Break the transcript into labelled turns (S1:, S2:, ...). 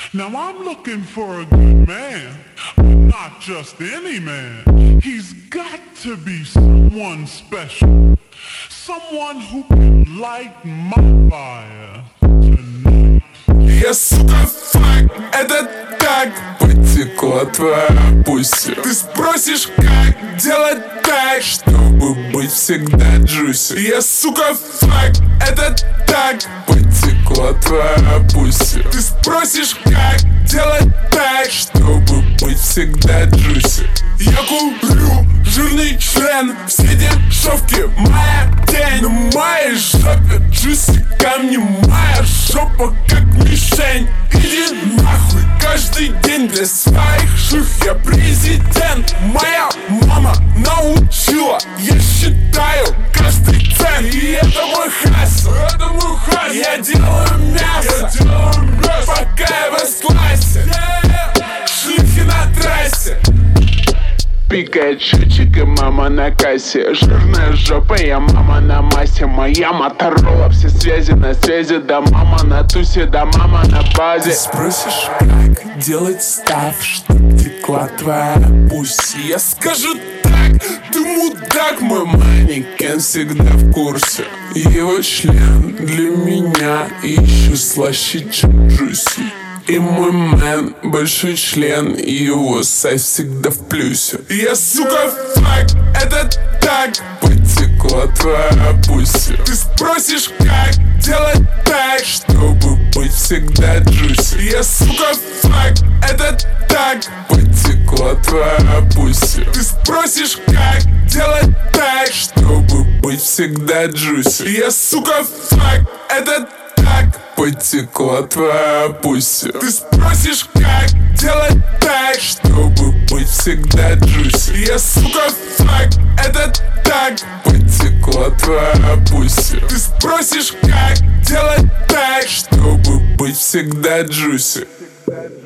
S1: Now I'm looking for a good man, but not just any man. He's got to be someone special, someone who can light my fire tonight.
S2: Я, сука, фак, это так потекла твоя пусть. Ты спросишь, как делать так, чтобы быть всегда джуси. Я, сука, фак, это так потекла твоя пусть. Ты спросишь, как делать так, чтобы быть всегда джуси. Я курю жирный член, все дешевки, моя тень. На моей жопе джуси камни, моя жопа как мишень. Иди нахуй, каждый день для своих ших я президент. Моя мама научила, я считаю каждый цент. И это мой хасл, я делаю мясо, пока я в эс-классе. Шлюхи на трассе. Пикает счетчик и мама на кассе. Жирная жопа, я мама на массе. Моя Моторола, все связи на связи. Да мама на тусе, да мама на базе. Ты спросишь, как делать став, чтоб текла твоя пусть. Я скажу так, ты мудак, мой манекен всегда в курсе. Его член для меня еще слаще, чем джуси. И мой мэн большой член, и его сайз всегда в плюсе. Я, сука, фак, это так потекла твоя пусть. Ты спросишь, как делать так, чтобы быть всегда джуси. Я, сука, фак, это так потекла твоя пусть. Ты спросишь, как делать так, чтобы быть всегда джуси. Я, сука, фак, это так потекла твоя пусть. Ты спросишь, как делать так, чтобы быть всегда джуси. Я, сука, фак, это так потекла твоя пусть. Ты спросишь, как делать так, чтобы быть всегда джуси.